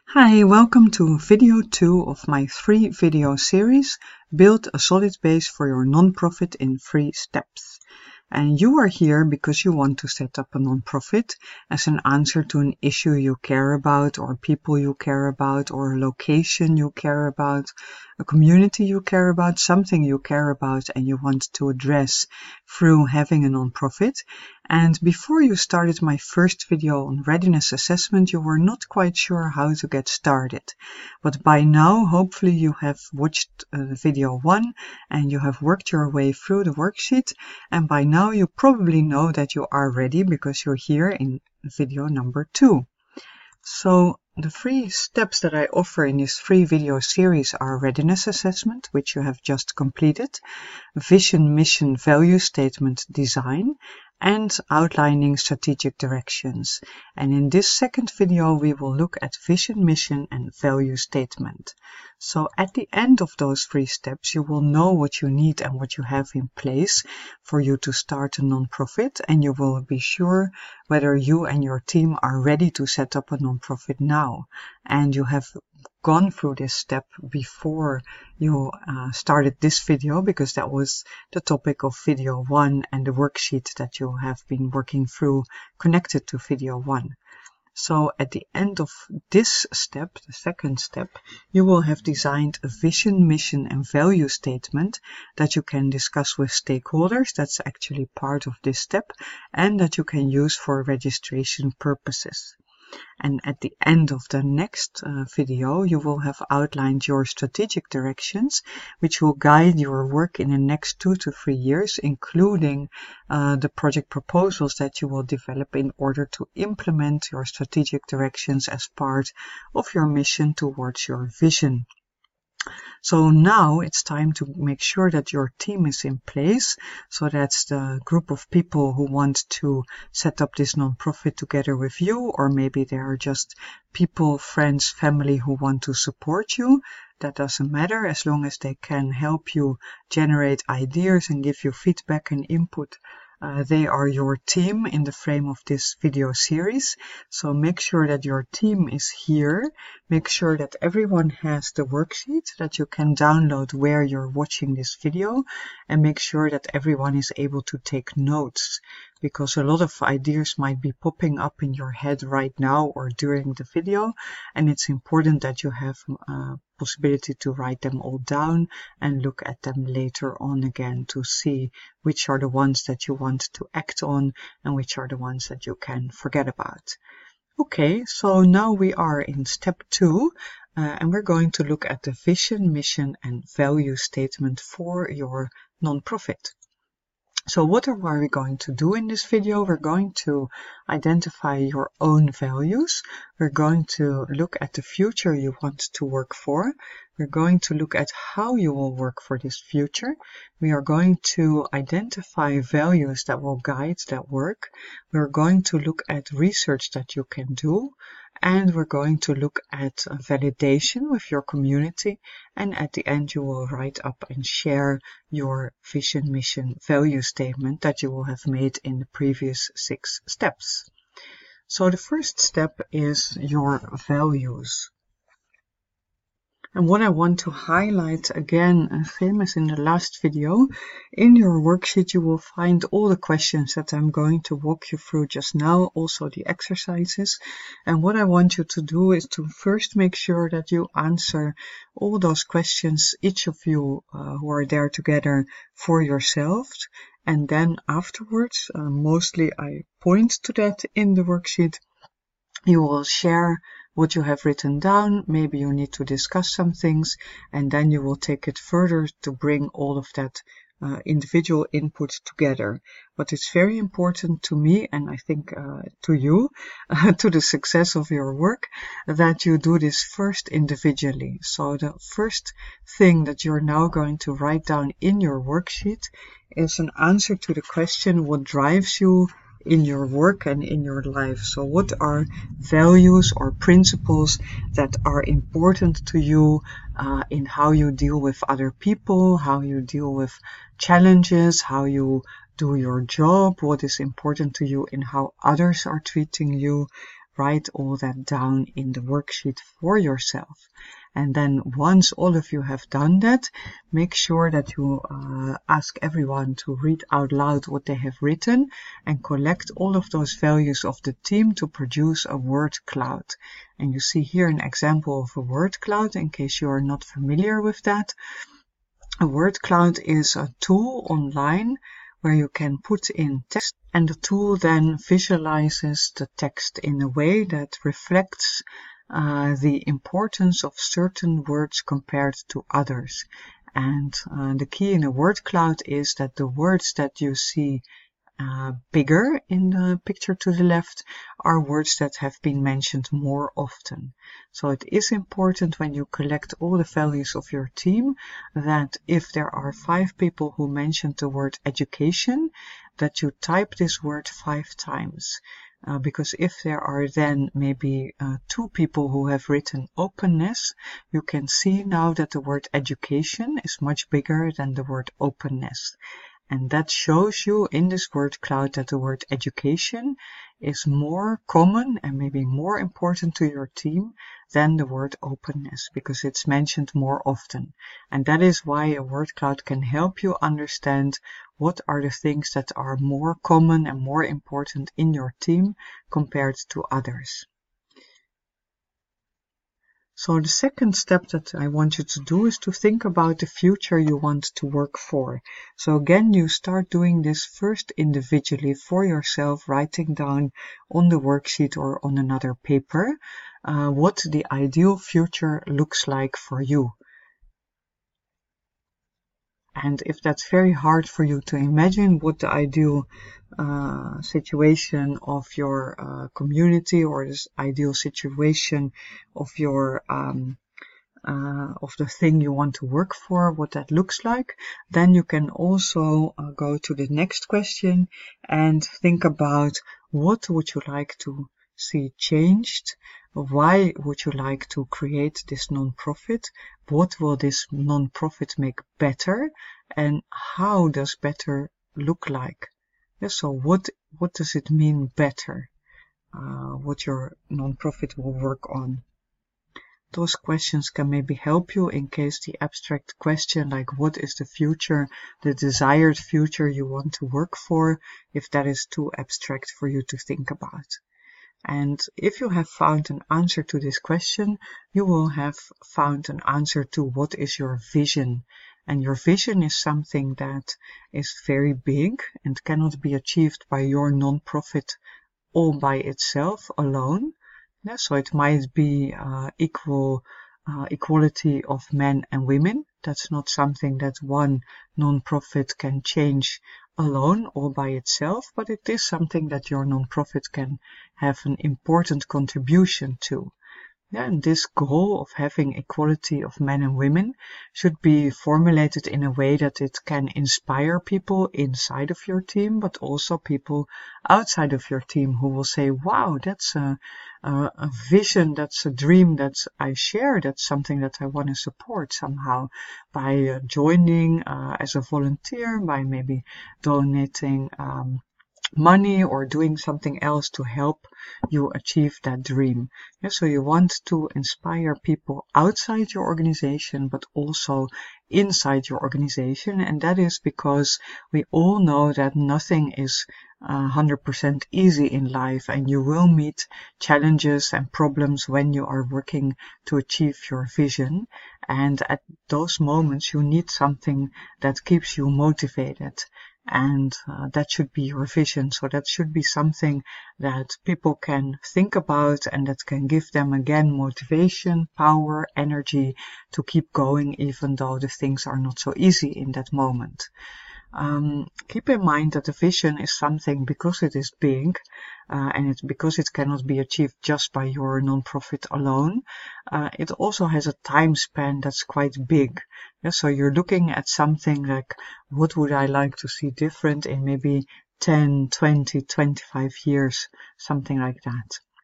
Hi, welcome to video 2 of my 3-video series, Build a Solid Base for Your Nonprofit in 3 Steps. And you are here because you want to set up a nonprofit as an answer to an issue you care about, or people you care about, or a location you care about, a community you care about, something you care about and you want to address through having a nonprofit. And before you started my first video on readiness assessment, you were not quite sure how to get started. But by now, hopefully you have watched video 1 and you have worked your way through the worksheet. And by now you probably know that you are ready because you're here in video number 2. So the 3 steps that I offer in this 3-video series are readiness assessment, which you have just completed, vision, mission, value statement design, and outlining strategic directions. And in this second video, we will look at vision, mission, and value statement. So at the end of those 3 steps, you will know what you need and what you have in place for you to start a nonprofit, and you will be sure whether you and your team are ready to set up a nonprofit now. And you have gone through this step before you started this video, because that was the topic of video 1 and the worksheet that you have been working through connected to video 1. So at the end of this step, the second step, you will have designed a vision, mission, and value statement that you can discuss with stakeholders. That's actually part of this step, and that you can use for registration purposes. And at the end of the next video, you will have outlined your strategic directions, which will guide your work in the next 2 to 3 years, including the project proposals that you will develop in order to implement your strategic directions as part of your mission towards your vision. So now it's time to make sure that your team is in place. So that's the group of people who want to set up this nonprofit together with you, or maybe they are just people, friends, family who want to support you. That doesn't matter, as long as they can help you generate ideas and give you feedback and input. They are your team in the frame of this video series. So make sure that your team is here. Make sure that everyone has the worksheet that you can download where you're watching this video, and make sure that everyone is able to take notes, because a lot of ideas might be popping up in your head right now or during the video, and it's important that you have possibility to write them all down and look at them later on again to see which are the ones that you want to act on and which are the ones that you can forget about. Okay, so now we are in step 2 and we're going to look at the vision, mission, and value statement for your nonprofit. So what are we going to do in this video? We're going to identify your own values. We're going to look at the future you want to work for. We're going to look at how you will work for this future. We are going to identify values that will guide that work. We're going to look at research that you can do. And we're going to look at validation with your community. And at the end, you will write up and share your vision, mission, value statement that you will have made in the previous 6 steps. So the first step is your values. And what I want to highlight again, same as in the last video, in your worksheet you will find all the questions that I'm going to walk you through just now, also the exercises. And what I want you to do is to first make sure that you answer all those questions, each of you who are there together, for yourself. And then afterwards, mostly I point to that in the worksheet, you will share what you have written down. Maybe you need to discuss some things, and then you will take it further to bring all of that individual input together. But it's very important to me, and I think to you, to the success of your work, that you do this first individually. So the first thing that you're now going to write down in your worksheet is an answer to the question, what drives you in your work and in your life? So what are values or principles that are important to you in how you deal with other people, how you deal with challenges, how you do your job, what is important to you in how others are treating you, write all that down in the worksheet for yourself. And then once all of you have done that, make sure that you ask everyone to read out loud what they have written and collect all of those values of the team to produce a word cloud. And you see here an example of a word cloud in case you are not familiar with that. A word cloud is a tool online where you can put in text, and the tool then visualizes the text in a way that reflects the importance of certain words compared to others. And the key in a word cloud is that the words that you see bigger in the picture to the left are words that have been mentioned more often. So it is important when you collect all the values of your team that if there are 5 people who mentioned the word education, that you type this word 5 times. Because if there are then maybe 2 people who have written openness, you can see now that the word education is much bigger than the word openness. And that shows you in this word cloud that the word education is more common and maybe more important to your team than the word openness, because it's mentioned more often. And that is why a word cloud can help you understand what are the things that are more common and more important in your team compared to others. So the second step that I want you to do is to think about the future you want to work for. So again, you start doing this first individually for yourself, writing down on the worksheet or on another paper what the ideal future looks like for you. And if that's very hard for you to imagine what the ideal situation of your community or this ideal situation of your of the thing you want to work for, what that looks like, then you can also go to the next question and think about what would you like to see changed. Why would you like to create this non-profit? What will this non-profit make better? And how does better look like? So what does it mean better? What your non-profit will work on? Those questions can maybe help you in case the abstract question like what is the future, the desired future you want to work for, if that is too abstract for you to think about. And if you have found an answer to this question, you will have found an answer to what is your vision. And your vision is something that is very big and cannot be achieved by your non-profit all by itself alone. Yeah, so it might be equality of men and women. That's not something that one non-profit can change alone or by itself, but it is something that your non-profit can have an important contribution to. Yeah, and this goal of having equality of men and women should be formulated in a way that it can inspire people inside of your team, but also people outside of your team who will say, wow, that's a vision, that's a dream that I share, that's something that I want to support somehow by joining as a volunteer, by maybe donating money or doing something else to help you achieve that dream. Yeah, so you want to inspire people outside your organization, but also inside your organization. And that is because we all know that nothing is 100% easy in life, and you will meet challenges and problems when you are working to achieve your vision. And at those moments, you need something that keeps you motivated. And that should be your vision. So that should be something that people can think about and that can give them again motivation, power, energy to keep going even though the things are not so easy in that moment. Keep in mind that the vision is something, because it is big and it's because it cannot be achieved just by your non-profit alone, it also has a time span that's quite big. Yeah, so you're looking at something like, what would I like to see different in maybe 10, 20, 25 years, something like that.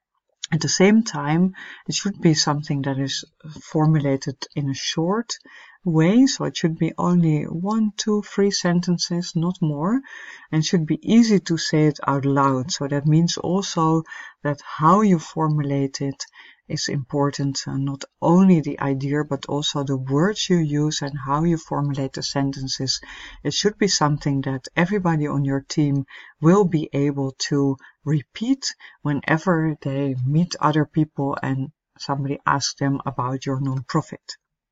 At the same time, it should be something that is formulated in a short way, so it should be only 1, 2, 3 sentences, not more, and should be easy to say it out loud. So that means also that how you formulate it is important, not only the idea but also the words you use and how you formulate the sentences. It should be something that everybody on your team will be able to repeat whenever they meet other people and somebody asks them about your nonprofit.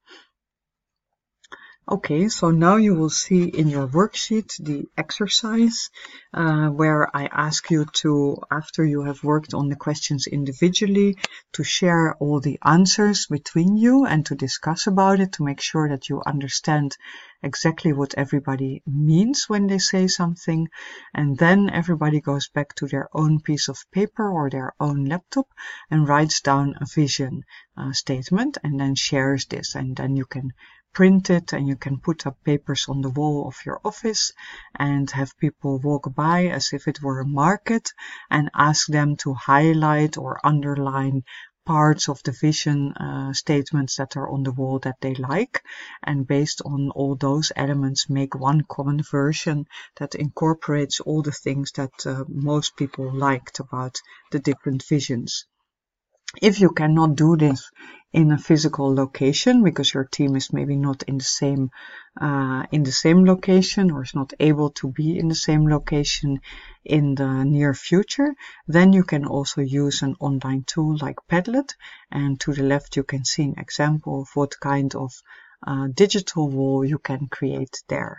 Okay, so now you will see in your worksheet the exercise where I ask you to, after you have worked on the questions individually, to share all the answers between you and to discuss about it to make sure that you understand exactly what everybody means when they say something. And then everybody goes back to their own piece of paper or their own laptop and writes down a vision statement and then shares this, and then you can print it and you can put up papers on the wall of your office and have people walk by as if it were a market and ask them to highlight or underline parts of the vision statements that are on the wall that they like, and based on all those elements make one common version that incorporates all the things that most people liked about the different visions. If you cannot do this in a physical location because your team is maybe not in the same location or is not able to be in the same location in the near future, then you can also use an online tool like Padlet, and to the left you can see an example of what kind of digital wall you can create there.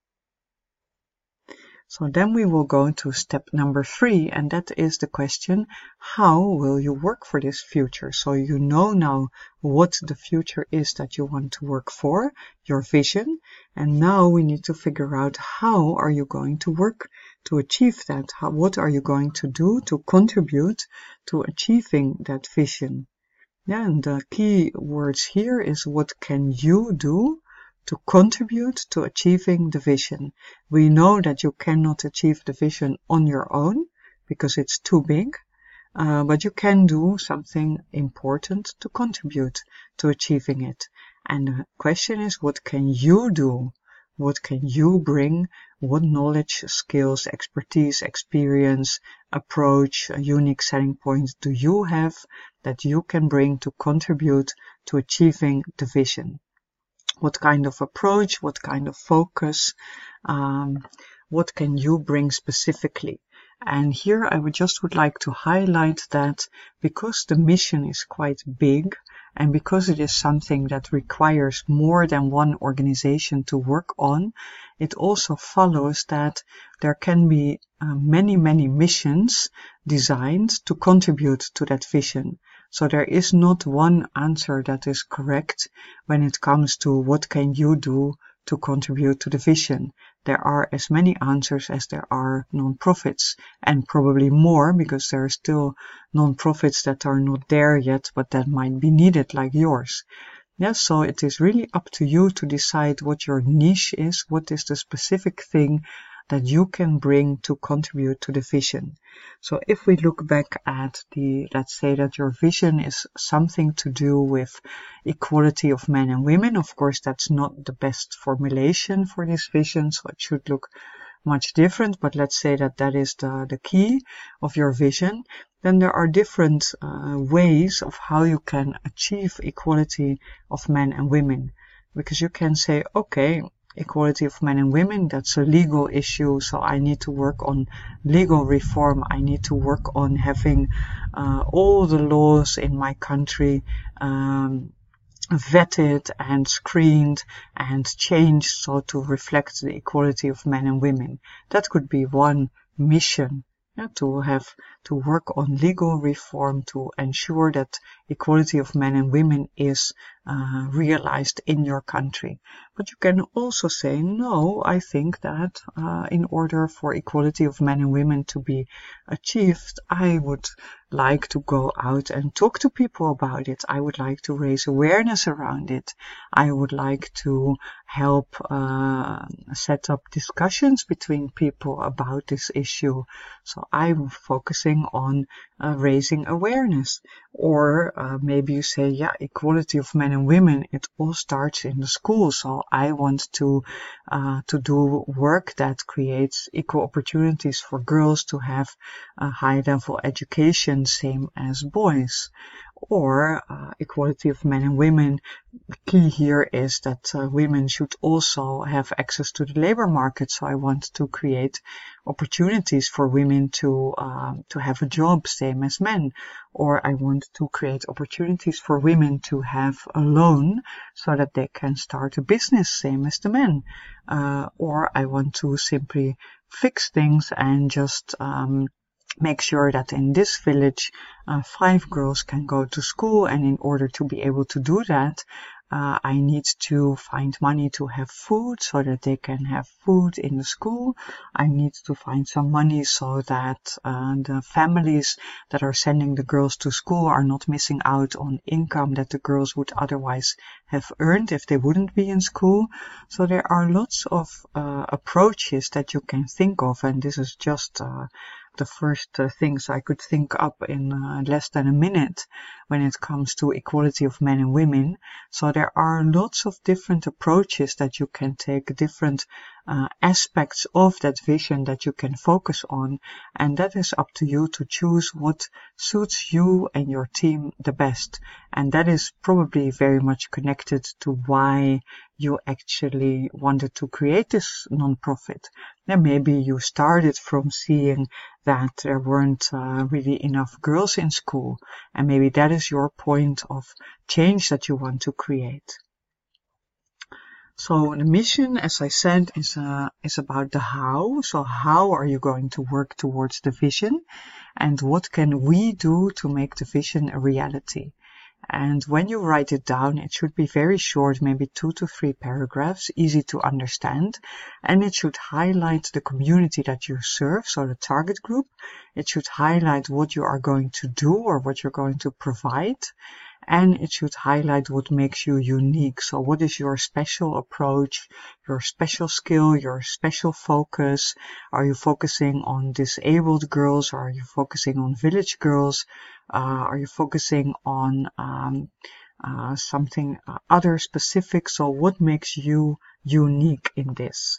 So then we will go to step number 3, and that is the question, how will you work for this future? So you know now what the future is that you want to work for, your vision, and now we need to figure out how are you going to work to achieve that? What are you going to do to contribute to achieving that vision? Yeah, and the key words here is what can you do to contribute to achieving the vision. We know that you cannot achieve the vision on your own because it's too big, but you can do something important to contribute to achieving it. And the question is, what can you do? What can you bring? What knowledge, skills, expertise, experience, approach, a unique selling point do you have that you can bring to contribute to achieving the vision? What kind of approach, what kind of focus, what can you bring specifically? And here I would like to highlight that because the mission is quite big and because it is something that requires more than one organization to work on, it also follows that there can be many missions designed to contribute to that vision. So there is not one answer that is correct when it comes to what can you do to contribute to the vision. There are as many answers as there are non-profits, and probably more because there are still non-profits that are not there yet, but that might be needed, like yours. Yes, so it is really up to you to decide what your niche is, what is the specific thing that you can bring to contribute to the vision. So if we look back at let's say that your vision is something to do with equality of men and women, of course that's not the best formulation for this vision, so it should look much different, but let's say that that is the key of your vision. Then there are different ways of how you can achieve equality of men and women, because you can say, okay, equality of men and women, that's a legal issue, so I need to work on legal reform. I need to work on having all the laws in my country vetted and screened and changed so to reflect the equality of men and women. That could be one mission, to work on legal reform to ensure that equality of men and women is realized in your country. But you can also say, no, I think that in order for equality of men and women to be achieved, I would like to go out and talk to people about it. I would like to raise awareness around it. I would like to help set up discussions between people about this issue. So I'm focusing on raising awareness. Or maybe you say, yeah, equality of men and women, it all starts in the school. So I want to do work that creates equal opportunities for girls to have a high level education, same as boys. Or equality of men and women, the key here is that women should also have access to the labor market. So I want to create opportunities for women to have a job, same as men. Or I want to create opportunities for women to have a loan so that they can start a business, same as the men. Or I want to simply fix things and just make sure that in this village 5 girls can go to school, and in order to be able to do that, I need to find money to have food so that they can have food in the school. I need to find some money so that the families that are sending the girls to school are not missing out on income that the girls would otherwise have earned if they wouldn't be in school. So there are lots of approaches that you can think of, and this is just the first things I could think up in less than a minute when it comes to equality of men and women. So there are lots of different approaches that you can take, different aspects of that vision that you can focus on, and that is up to you to choose what suits you and your team the best. And that is probably very much connected to why you actually wanted to create this non-profit. Then maybe you started from seeing that there weren't really enough girls in school, and maybe that is your point of change that you want to create. So the mission, as I said, is about the how. So how are you going to work towards the vision, and what can we do to make the vision a reality? And when you write it down, it should be very short, maybe 2 to 3 paragraphs, easy to understand. And it should highlight the community that you serve, so the target group. It should highlight what you are going to do or what you're going to provide. And it should highlight what makes you unique. So what is your special approach, your special skill, your special focus? Are you focusing on disabled girls? Or are you focusing on village girls? Are you focusing on something other specific? So what makes you unique in this?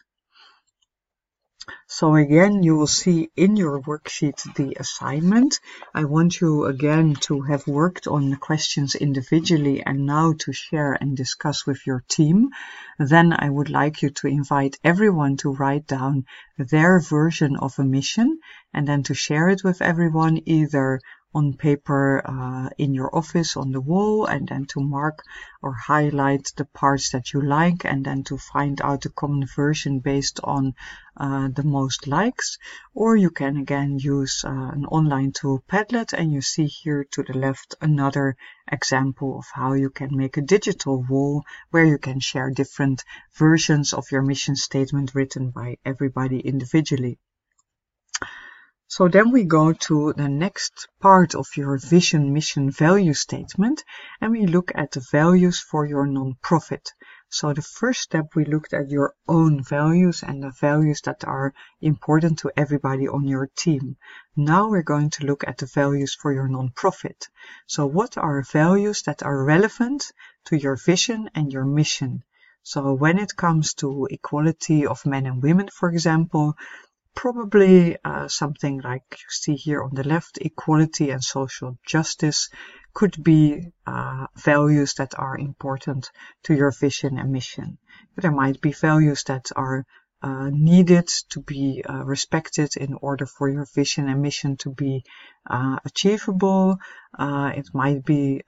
So again, you will see in your worksheet the assignment. I want you again to have worked on the questions individually and now to share and discuss with your team. Then I would like you to invite everyone to write down their version of a mission and then to share it with everyone, either on paper in your office on the wall, and then to mark or highlight the parts that you like, and then to find out the common version based on the most likes. Or you can again use an online tool, Padlet, and you see here to the left another example of how you can make a digital wall where you can share different versions of your mission statement written by everybody individually. So then we go to the next part of your vision, mission, value statement, and we look at the values for your non-profit. So the first step, we looked at your own values and the values that are important to everybody on your team. Now we're going to look at the values for your non-profit. So what are values that are relevant to your vision and your mission? So when it comes to equality of men and women, for example, probably something like you see here on the left, equality and social justice, could be values that are important to your vision and mission. There might be values that are needed to be respected in order for your vision and mission to be achievable. It might be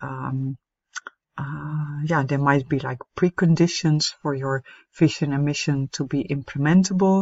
there might be like preconditions for your vision and mission to be implementable.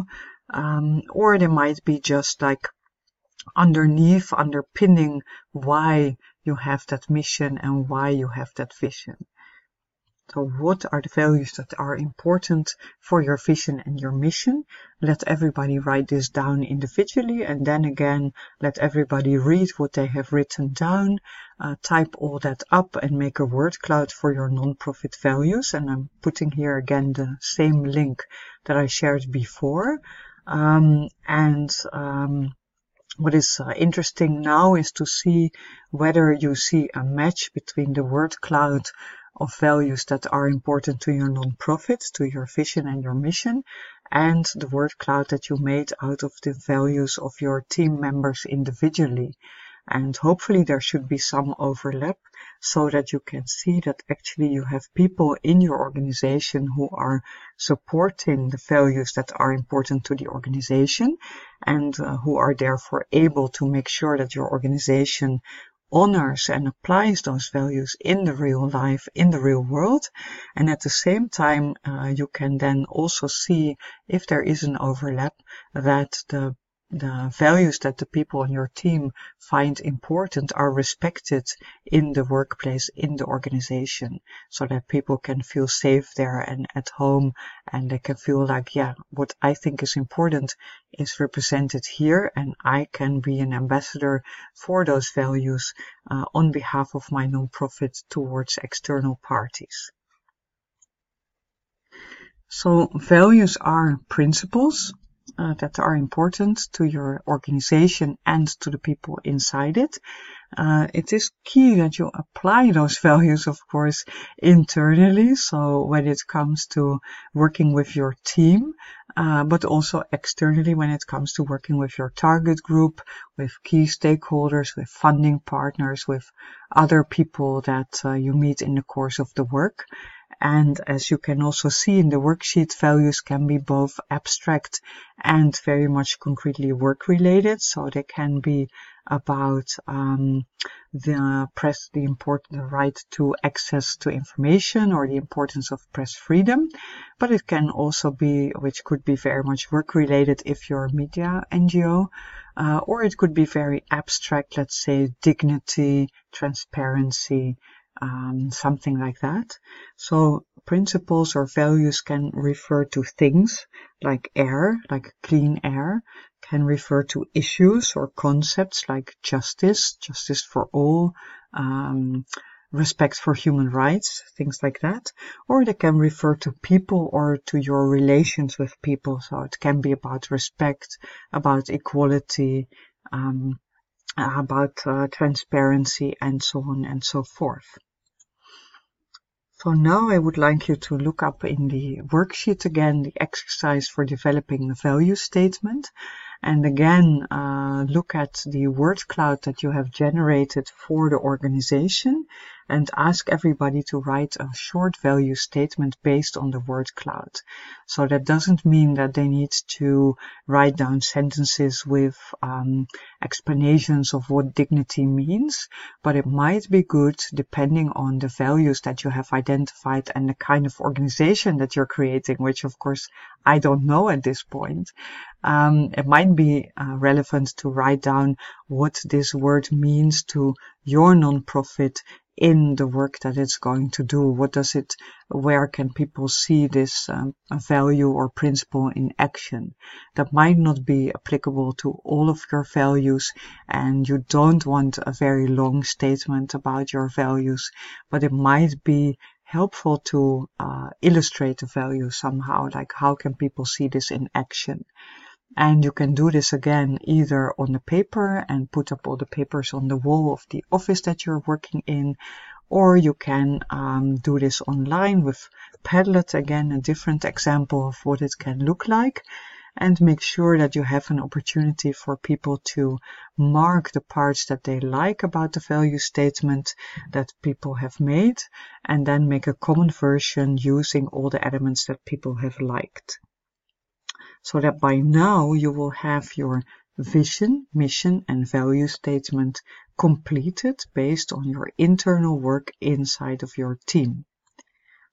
Or there might be just like underpinning why you have that mission and why you have that vision. So what are the values that are important for your vision and your mission? Let everybody write this down individually, and then again, let everybody read what they have written down, type all that up and make a word cloud for your non-profit values. And I'm putting here again the same link that I shared before. What is interesting now is to see whether you see a match between the word cloud of values that are important to your nonprofit, to your vision and your mission, and the word cloud that you made out of the values of your team members individually. And hopefully there should be some overlap so that you can see that actually you have people in your organization who are supporting the values that are important to the organization and who are therefore able to make sure that your organization honors and applies those values in the real life, in the real world. And at the same time, you can then also see if there is an overlap, that the values that the people on your team find important are respected in the workplace, in the organization, so that people can feel safe there and at home, and they can feel like, yeah, what I think is important is represented here, and I can be an ambassador for those values on behalf of my nonprofit towards external parties. So values are principles that are important to your organization and to the people inside it. It is key that you apply those values, of course, internally. So when it comes to working with your team, but also externally when it comes to working with your target group, with key stakeholders, with funding partners, with other people that you meet in the course of the work. And as you can also see in the worksheet, values can be both abstract and very much concretely work-related. So they can be about the right to access to information or the importance of press freedom. But it can also be, which could be very much work-related if you're a media NGO, or it could be very abstract, let's say dignity, transparency, something like that. So principles or values can refer to things like air, like clean air, can refer to issues or concepts like justice for all, respect for human rights, things like that. Or they can refer to people or to your relations with people. So it can be about respect, about equality, about transparency, and so on and so forth. So now I would like you to look up in the worksheet again the exercise for developing a value statement, and again look at the word cloud that you have generated for the organization and ask everybody to write a short value statement based on the word cloud. So that doesn't mean that they need to write down sentences with explanations of what dignity means, but it might be good, depending on the values that you have identified and the kind of organization that you're creating, which of course I don't know at this point. It might be relevant to write down what this word means to your nonprofit in the work that it's going to do. Where can people see this value or principle in action? That might not be applicable to all of your values, and you don't want a very long statement about your values, but it might be helpful to illustrate the value somehow, like how can people see this in action. And you can do this again either on the paper and put up all the papers on the wall of the office that you're working in, or you can do this online with Padlet, again a different example of what it can look like, and make sure that you have an opportunity for people to mark the parts that they like about the value statement that people have made, and then make a common version using all the elements that people have liked. So that by now you will have your vision, mission, and value statement completed based on your internal work inside of your team.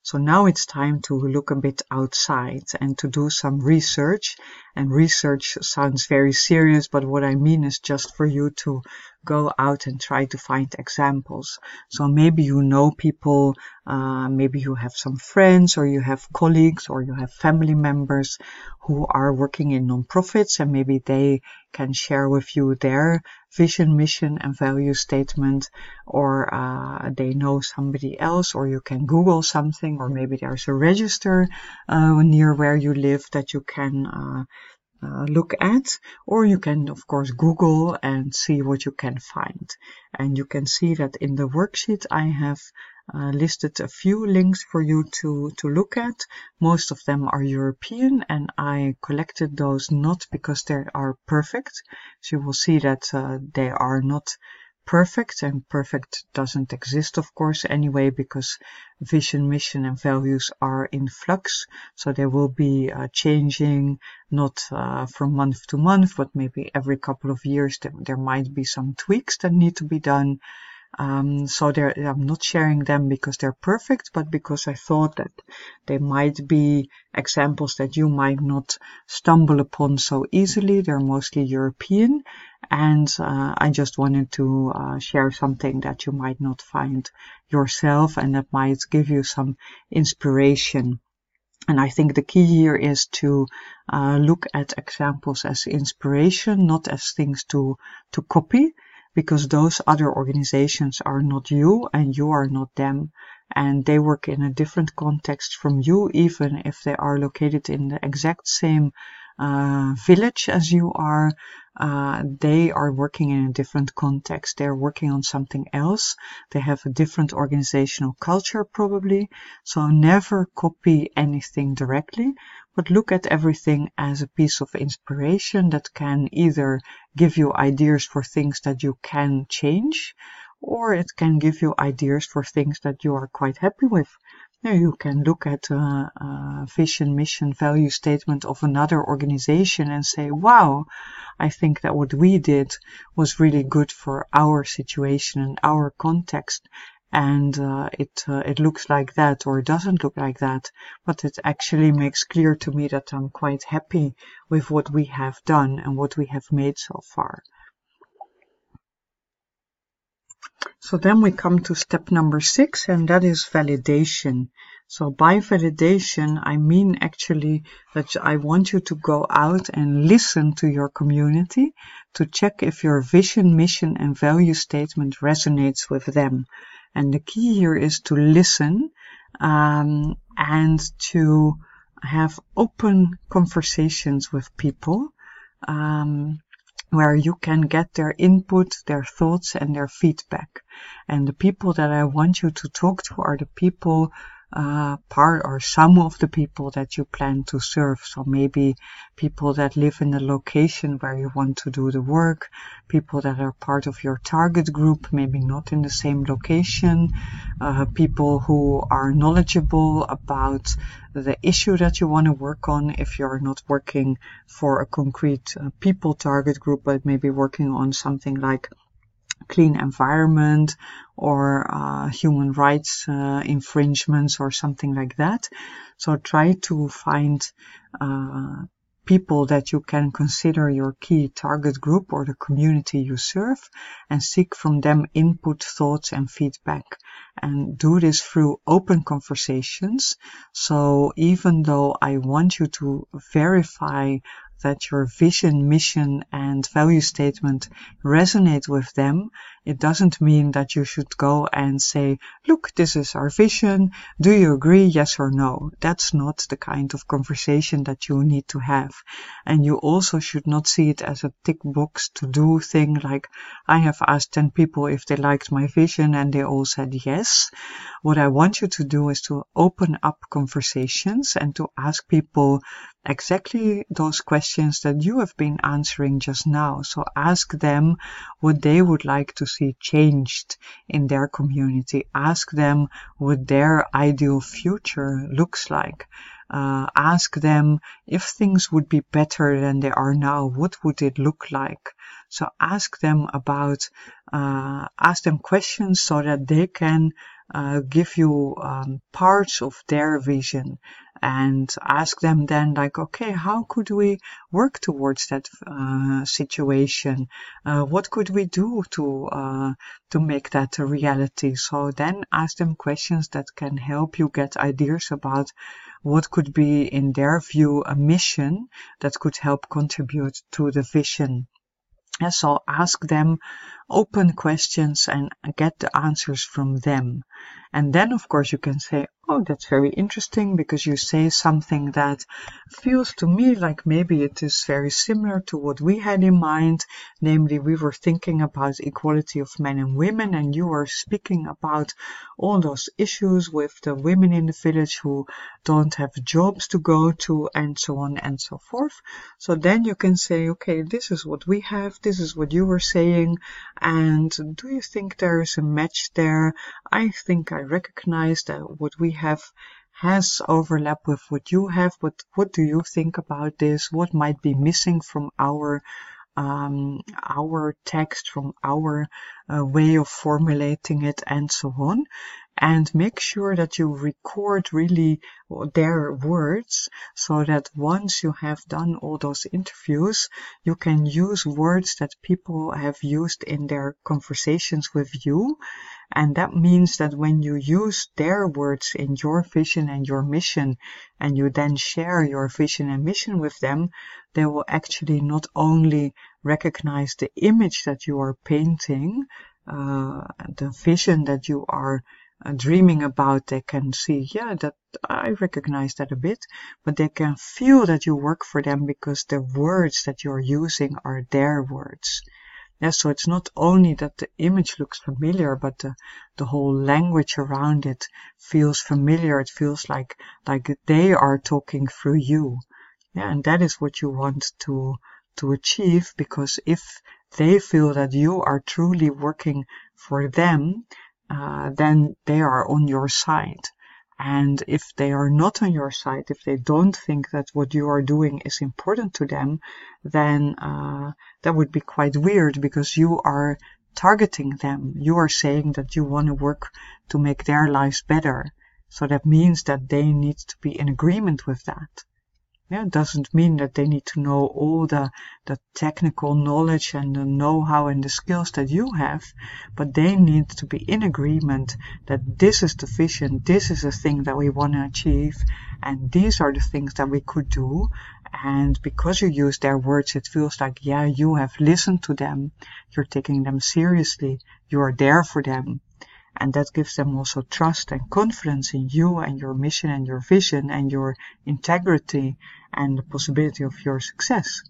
So now it's time to look a bit outside and to do some research. And research sounds very serious, but what I mean is just for you to go out and try to find examples. So maybe you know people, maybe you have some friends, or you have colleagues, or you have family members who are working in non-profits, and maybe they can share with you their vision, mission, and value statement, or they know somebody else, or you can Google something, or maybe there's a register near where you live that you can look at, or you can of course Google and see what you can find. And you can see that in the worksheet I have listed a few links for you to look at. Most of them are European, and I collected those not because they are perfect. So you will see that they are not perfect, and perfect doesn't exist of course anyway, because vision, mission and values are in flux, so they will be changing, not from month to month, but maybe every couple of years there might be some tweaks that need to be done. So I'm not sharing them because they're perfect, but because I thought that they might be examples that you might not stumble upon so easily. They're mostly European, and I just wanted to share something that you might not find yourself, and that might give you some inspiration. And I think the key here is to look at examples as inspiration, not as things to copy, because those other organizations are not you and you are not them, and they work in a different context from you, even if they are located in the exact same village as you are. They are working in a different context. They're working on something else. They have a different organizational culture probably. So never copy anything directly, but look at everything as a piece of inspiration that can either give you ideas for things that you can change, or it can give you ideas for things that you are quite happy with. Now you can look at a vision, mission, value statement of another organization and say, wow, I think that what we did was really good for our situation and our context. And it looks like that, or it doesn't look like that, but it actually makes clear to me that I'm quite happy with what we have done and what we have made so far. So then we come to step number 6, and that is validation. So by validation, I mean actually that I want you to go out and listen to your community to check if your vision, mission, and value statement resonates with them. And the key here is to listen and to have open conversations with people where you can get their input, their thoughts, and their feedback. And the people that I want you to talk to are the people, some of the people that you plan to serve. So maybe people that live in the location where you want to do the work, people that are part of your target group, maybe not in the same location, people who are knowledgeable about the issue that you want to work on, if you're not working for a concrete people target group, but maybe working on something like clean environment or human rights infringements or something like that. So try to find people that you can consider your key target group or the community you serve, and seek from them input, thoughts, and feedback. And do this through open conversations. So even though I want you to verify that your vision, mission, and value statement resonate with them, it doesn't mean that you should go and say, look, this is our vision. Do you agree? Yes or no? That's not the kind of conversation that you need to have. And you also should not see it as a tick box to do thing like, I have asked 10 people if they liked my vision and they all said yes. What I want you to do is to open up conversations and to ask people exactly those questions that you have been answering just now. So ask them what they would like to see changed in their community. Ask them what their ideal future looks like. Ask them if things would be better than they are now, what would it look like? So ask them questions so that they can give you parts of their vision and ask them then like, okay, how could we work towards that situation? What could we do to make that a reality? So then ask them questions that can help you get ideas about what could be, in their view, a mission that could help contribute to the vision. And so ask them open questions and get the answers from them. And then, of course, you can say, oh, that's very interesting, because you say something that feels to me like maybe it is very similar to what we had in mind. Namely, we were thinking about equality of men and women, and you are speaking about all those issues with the women in the village who don't have jobs to go to, and so on and so forth. So then you can say, okay, this is what we have, this is what you were saying, and do you think there is a match there? I think I recognize that what we have has overlap with what you have, but what do you think about this? What might be missing from our text, from our way of formulating it, and so on. And make sure that you record really their words, so that once you have done all those interviews, you can use words that people have used in their conversations with you. And that means that when you use their words in your vision and your mission, and you then share your vision and mission with them, they will actually not only recognize the image that you are painting, the vision that you are dreaming about. They can see, yeah, that I recognize that a bit, but they can feel that you work for them, because the words that you're using are their words. Yeah, so it's not only that the image looks familiar, but the whole language around it feels familiar. It feels like they are talking through you. Yeah, and that is what you want to achieve, because if they feel that you are truly working for them, then they are on your side. And if they are not on your side, if they don't think that what you are doing is important to them, then that would be quite weird, because you are targeting them. You are saying that you want to work to make their lives better. So that means that they need to be in agreement with that. Yeah, it doesn't mean that they need to know all the technical knowledge and the know-how and the skills that you have, but they need to be in agreement that this is the vision, this is the thing that we want to achieve, and these are the things that we could do. And because you use their words, it feels like, yeah, you have listened to them, you're taking them seriously, you are there for them. And that gives them also trust and confidence in you and your mission and your vision and your integrity and the possibility of your success.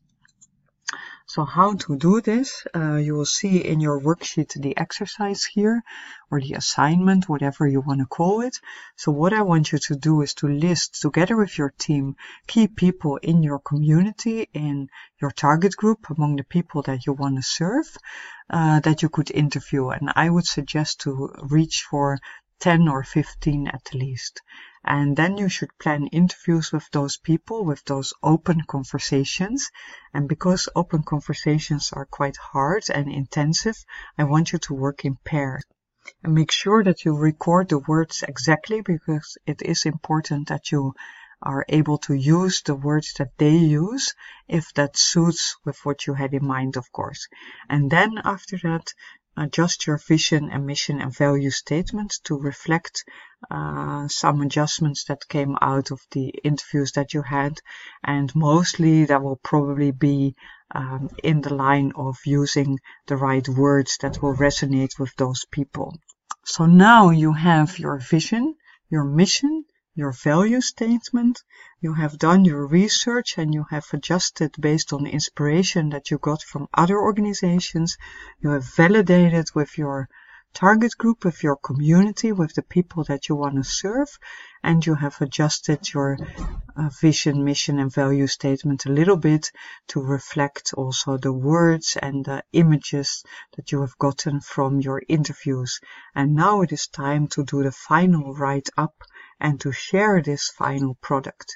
So how to do this, you will see in your worksheet the exercise here, or the assignment, whatever you want to call it. So what I want you to do is to list, together with your team, key people in your community, in your target group, among the people that you want to serve, that you could interview. And I would suggest to reach for 10 or 15 at least. And then you should plan interviews with those people, with those open conversations. And because open conversations are quite hard and intensive, I want you to work in pairs. And make sure that you record the words exactly, because it is important that you are able to use the words that they use, if that suits with what you had in mind, of course. And then after that, adjust your vision and mission and value statement to reflect some adjustments that came out of the interviews that you had, and mostly that will probably be in the line of using the right words that will resonate with those people. So now you have your vision, your mission, your value statement, you have done your research and you have adjusted based on the inspiration that you got from other organizations, you have validated with your target group, with your community, with the people that you want to serve, and you have adjusted your vision, mission and value statement a little bit to reflect also the words and the images that you have gotten from your interviews. And now it is time to do the final write-up and to share this final product.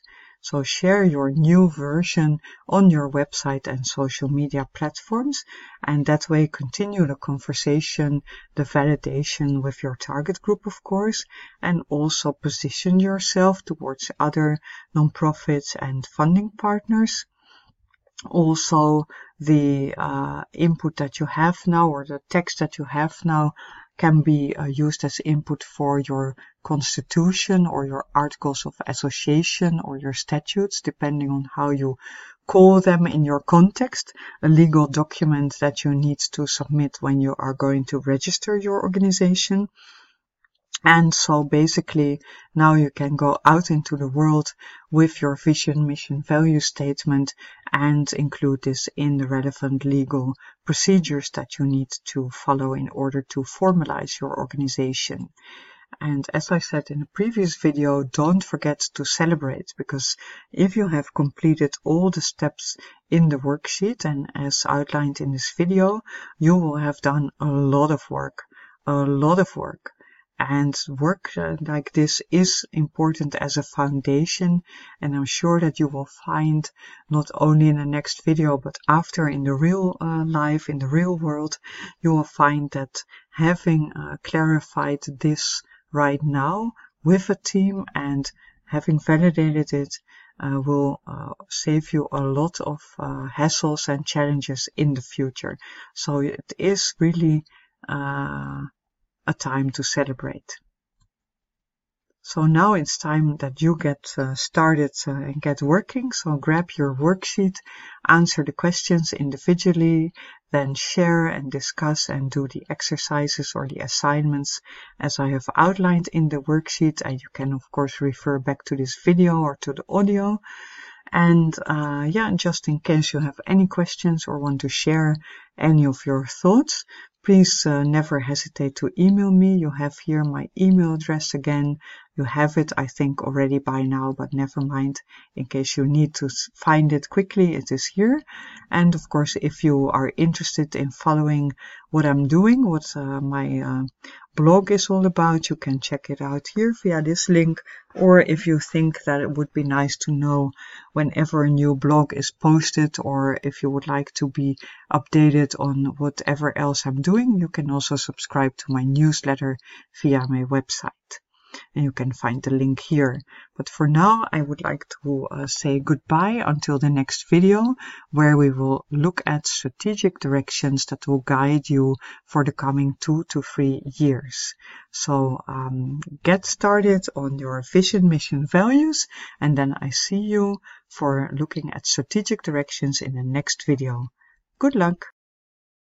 So share your new version on your website and social media platforms, and that way continue the conversation, the validation with your target group, of course, and also position yourself towards other nonprofits and funding partners. Also, the input that you have now, or the text that you have now, can be used as input for your constitution or your articles of association or your statutes, depending on how you call them in your context, a legal document that you need to submit when you are going to register your organization. And so basically now you can go out into the world with your vision, mission, value statement and include this in the relevant legal procedures that you need to follow in order to formalize your organization. And as I said in the previous video, don't forget to celebrate, because if you have completed all the steps in the worksheet and as outlined in this video, you will have done a lot of work. And work like this is important as a foundation, and I'm sure that you will find not only in the next video but after in the real life, in the real world, you will find that having clarified this right now with a team and having validated it will save you a lot of hassles and challenges in the future. So it is really a time to celebrate. So now it's time that you get started and get working. So grab your worksheet, answer the questions individually, then share and discuss and do the exercises or the assignments as I have outlined in the worksheet. And you can of course refer back to this video or to the audio. And yeah, just in case you have any questions or want to share any of your thoughts, please never hesitate to email me. You have here my email address again. You have it, I think, already by now, but never mind. In case you need to find it quickly, it is here. And of course, if you are interested in following what I'm doing, what my blog is all about, you can check it out here via this link. Or if you think that it would be nice to know whenever a new blog is posted, or if you would like to be updated on whatever else I'm doing, you can also subscribe to my newsletter via my website. And you can find the link here. But for now, I would like to say goodbye until the next video, where we will look at strategic directions that will guide you for the coming 2 to 3 years. So get started on your vision, mission, values, and then I see you for looking at strategic directions in the next video. Good luck!